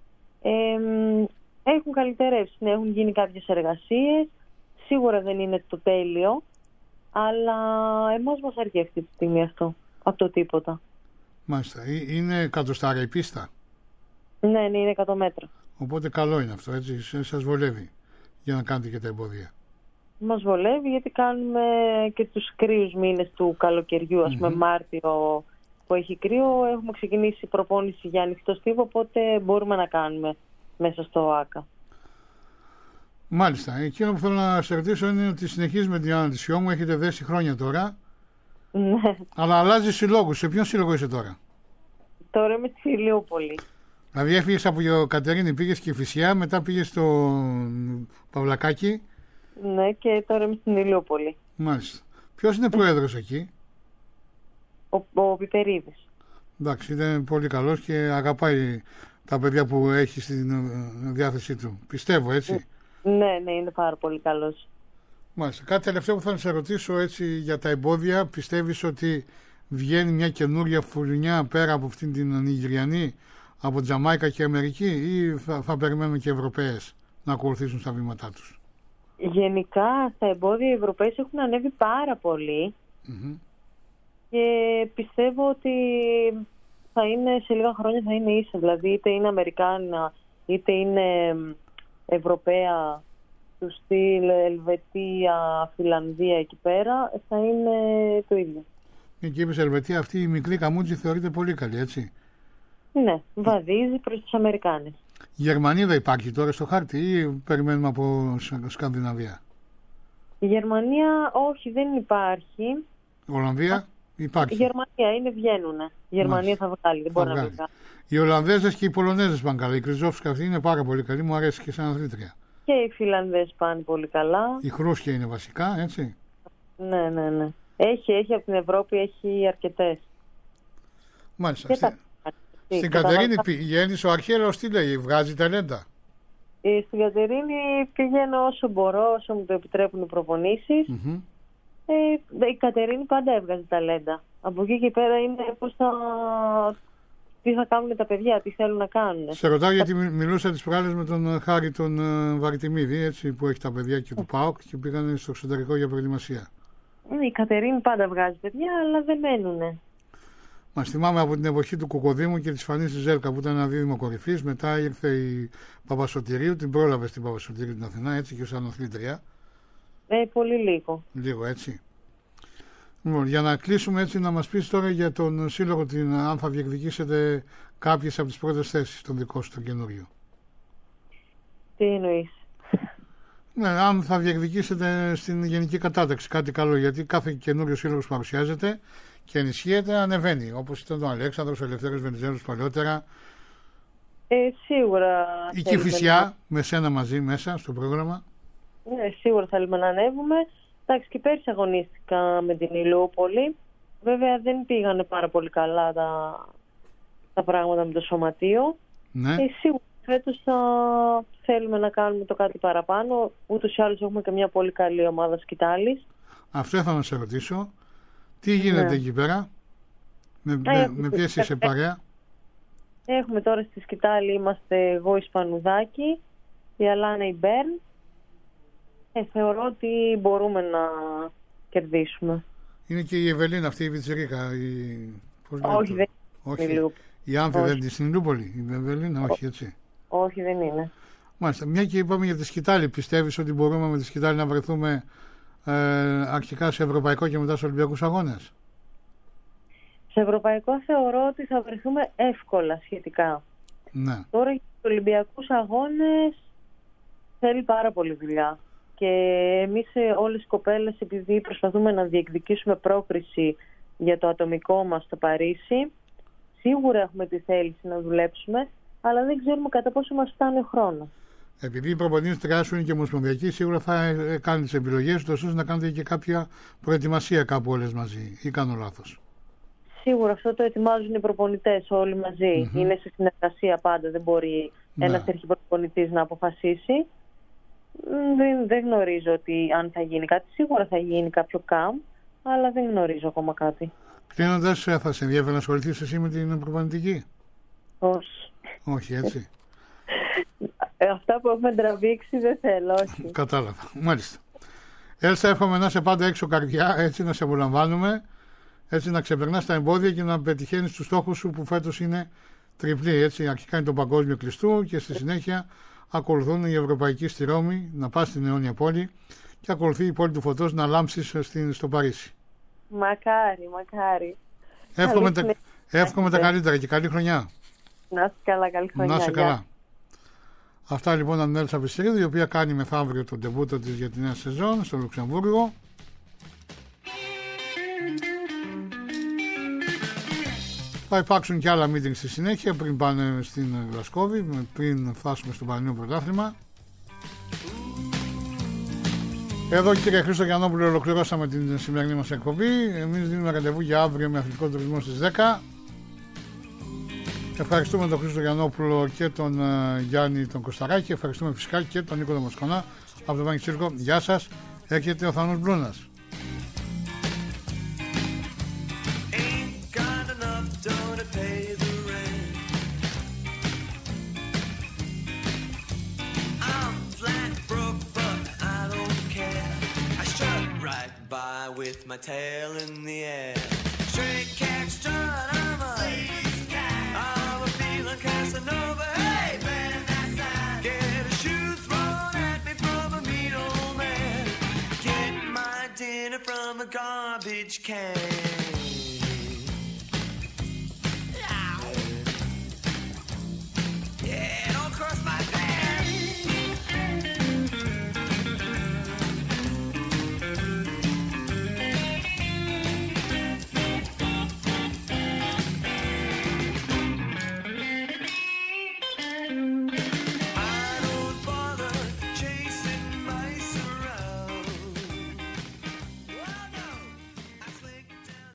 Έχουν καλυτερεύσει, ναι, έχουν γίνει κάποιες εργασίες. Σίγουρα δεν είναι το τέλειο, αλλά εμάς μας αρκεί αυτή τη στιγμή αυτό, από το τίποτα. Μάλιστα. Είναι εκατοστάρα η πίστα? Ναι, είναι 100 μέτρα. Οπότε καλό είναι αυτό, έτσι, σας βολεύει για να κάνετε και τα εμπόδια. Μας βολεύει γιατί κάνουμε και τους κρύους μήνες του καλοκαιριού, ας πούμε Μάρτιο που έχει κρύο, έχουμε ξεκινήσει προπόνηση για ανοιχτό στίβο, οπότε μπορούμε να κάνουμε μέσα στο ΆΚΑ. Μάλιστα. Εκείνο που θέλω να σε ρωτήσω είναι ότι συνεχίζει με την αναδυσιό μου, έχετε δέσει χρόνια τώρα. Ναι. Αλλά αλλάζει συλλόγους. Σε ποιον σύλλογο είσαι τώρα? Τώρα είμαι στη Ηλιούπολη. Δηλαδή έφυγες από Κατερίνη, πήγες και Φυσιά, μετά πήγες στο Παυλακάκι. Ναι, και τώρα είμαι στην Ηλιούπολη. Μάλιστα. Ποιος είναι πρόεδρος εκεί? Ο Πιπερίδης. Εντάξει, είναι πολύ καλός και αγαπάει τα παιδιά που έχει στην διάθεσή του. Πιστεύω, έτσι. Ναι, είναι πάρα πολύ καλός. Μάλιστα. Κάτι τελευταίο που θα σε ρωτήσω, έτσι, για τα εμπόδια. Πιστεύεις ότι βγαίνει μια καινούρια φουρνιά πέρα από αυτήν την Νιγηριανή, από Τζαμάικα και Αμερική, ή θα περιμένουν και οι Ευρωπαίες να ακολουθήσουν στα βήματά τους? Γενικά στα εμπόδια οι Ευρωπαίες έχουν ανέβει πάρα πολύ και πιστεύω ότι θα είναι, σε λίγα χρόνια θα είναι ίσα. Δηλαδή είτε είναι Αμερικάνα είτε είναι Ευρωπαία του στυλ Ελβετία, Φιλανδία εκεί πέρα, θα είναι το ίδιο. Και είπες Ελβετία, αυτή η μικρή καμούτζη θεωρείται πολύ καλή, έτσι? Ναι, βαδίζει προς τους Αμερικάνες. Γερμανίδα υπάρχει τώρα στο χάρτη ή περιμένουμε από Σκανδιναβία? Η Γερμανία όχι, δεν υπάρχει. Ολλανδία υπάρχει. Η Γερμανία είναι, βγαίνουνε. Η Γερμανία θα βγάλει, δεν μπορεί να μην βγάλει. Οι Ολλανδέζες και οι Πολωνέζες πάνε καλά. Η Κρυζόφσκα αυτή είναι πάρα πολύ καλή, μου αρέσει και σαν αθλήτρια. Και οι Φιλανδές πάνε πολύ καλά. Η Χρούσκια είναι βασικά, έτσι. Ναι. Έχει από την Ευρώπη, έχει αρκετές. Μάλιστα. Στην Κατερίνη πηγαίνεις, ο αρχαίρος τι λέει, βγάζει ταλέντα? Στην Κατερίνη πηγαίνω όσο μπορώ, όσο μου το επιτρέπουν οι προπονήσεις. Η Κατερίνη πάντα έβγαζε ταλέντα. Από εκεί και πέρα είναι τι θα κάνουν τα παιδιά, τι θέλουν να κάνουν. Σε ρωτάω γιατί μιλούσα τις προάλλες με τον Χάρη τον Βαριτιμίδη, έτσι, που έχει τα παιδιά και του ΠΑΟΚ και πήγαν στο εξωτερικό για προετοιμασία. Η Κατερίνη πάντα βγάζει παιδιά, αλλά δεν μένουνε. Μας θυμάμαι από την εποχή του Κουκοδήμου και της Φανής της Ζέλκα που ήταν ένα δίδυμο κορυφής. Μετά ήρθε η Παπασωτηρίου, την πρόλαβε στην Παπασωτηρίου την Αθηνά, έτσι, και ως αναθλήτρια. Πολύ λίγο. Λίγο, έτσι. Λοιπόν, για να κλείσουμε, έτσι, να μας πεις τώρα για τον σύλλογο, αν θα διεκδικήσετε κάποιες από τις πρώτες θέσεις των δικών σου, το καινούριο. Τι εννοείς? Ναι, αν θα διεκδικήσετε στην γενική κατάταξη κάτι καλό, γιατί κάθε καινούριο σύλλογος παρουσιάζεται και ενισχύεται, ανεβαίνει. Όπως ήταν ο Αλέξανδρος, ο Ελευθέριος Βενιζέλος παλιότερα. Σίγουρα. Η Κηφισιά, με σένα μαζί μέσα στο πρόγραμμα. Ναι, σίγουρα θέλουμε να ανέβουμε. Εντάξει, και πέρσι αγωνίστηκα με την Ηλιούπολη. Βέβαια δεν πήγανε πάρα πολύ καλά τα πράγματα με το σωματείο. Ναι. Σίγουρα φέτος θα θέλουμε να κάνουμε το κάτι παραπάνω. Ούτως ή άλλως έχουμε και μια πολύ καλή ομάδα Σκητάλης. Αυτό θα να σε ρωτήσω. Τι γίνεται εκεί πέρα? Με ποιες είσαι παρέα? Έχουμε τώρα στη Σκητάλη, είμαστε εγώ η Σπανουδάκη, η Αλάνα η Μπέρν. Θεωρώ ότι μπορούμε να κερδίσουμε. Είναι και η Ευελίνα αυτή η Βιτσερίκα. Όχι, δεν είναι. Η Άνθη δεν είναι στην Ηλιούπολη, η Ευελίνα, όχι, έτσι. Όχι, δεν είναι. Μάλιστα. Μια και είπαμε για τη Σκητάλη, πιστεύεις ότι μπορούμε με τη Σκητάλη να βρεθούμε αρχικά σε ευρωπαϊκό και μετά σε Ολυμπιακούς αγώνες? Σε ευρωπαϊκό θεωρώ ότι θα βρεθούμε εύκολα σχετικά. Ναι. Τώρα για τους Ολυμπιακούς αγώνες θέλει πάρα πολύ δουλειά. Και εμείς όλες οι κοπέλες, επειδή προσπαθούμε να διεκδικήσουμε πρόκριση για το ατομικό μας στο Παρίσι, σίγουρα έχουμε τη θέληση να δουλέψουμε, αλλά δεν ξέρουμε κατά πόσο μας φτάνει ο χρόνος. Επειδή οι προπονήτρια σου είναι και ομοσπονδιακοί, σίγουρα θα κάνει τις επιλογές του, ώστε να κάνετε και κάποια προετοιμασία κάπου όλες μαζί, ή κάνω λάθος? Σίγουρα αυτό το ετοιμάζουν οι προπονητές όλοι μαζί. Είναι σε συνεργασία πάντα, δεν μπορεί ένας αρχιπροπονητής να αποφασίσει. Δεν γνωρίζω ότι αν θα γίνει κάτι. Σίγουρα θα γίνει κάποιο camp, αλλά δεν γνωρίζω ακόμα κάτι. Κλείνοντας, θα σε ενδιαφέρει να ασχοληθείς εσύ με την προπονητική? Όχι. Όχι, έτσι. Αυτά που έχουμε τραβήξει δεν θέλω, όχι. Κατάλαβα. Μάλιστα. Έλσα, εύχομαι να είσαι πάντα έξω καρδιά, έτσι να σε απολαμβάνουμε, έτσι να ξεπερνάς τα εμπόδια και να πετυχαίνεις τους στόχους σου που φέτος είναι τριπλή. Έτσι, αρχικά είναι το παγκόσμιο κλειστού και στη συνέχεια ακολουθούν οι ευρωπαϊκοί στη Ρώμη, να πας στην αιώνια πόλη, και ακολουθεί η πόλη του φωτός να λάμψεις στο Παρίσι. Μακάρι. Εύχομαι τα καλύτερα και καλή χρονιά. Να είσαι καλά, καλή χρονιά. Να είσαι καλά. Αυτά λοιπόν από την Έλσα Βυσσερίδου, η οποία κάνει μεθαύριο τον ντεμπούτο της για τη νέα σεζόν στο Λουξεμβούργο. Θα υπάρξουν και άλλα meeting στη συνέχεια πριν πάνε στην Γλασκόβη, πριν φτάσουμε στο Πανελλήνιο Πρωτάθλημα. Εδώ, κύριε Χρήστο Γιαννόπουλο, ολοκληρώσαμε την σημερινή μας εκπομπή. Εμείς δίνουμε ραντεβού για αύριο με αθλητικό τουρισμό στις 10. Ευχαριστούμε τον Χρήστο Γιαννόπουλο και τον Γιάννη τον Κωσταράκη. Ευχαριστούμε φυσικά και τον Νίκο Δομοσκονά από το Βάνκι Τσίρκο. Γεια σας. Έρχεται ο Θανός Μπλούνας. With my tail in the air, straight cat strut, I'm a feeling Casanova. Hey, man, that side. Get a shoe thrown at me from a mean old man. Get my dinner from a garbage can.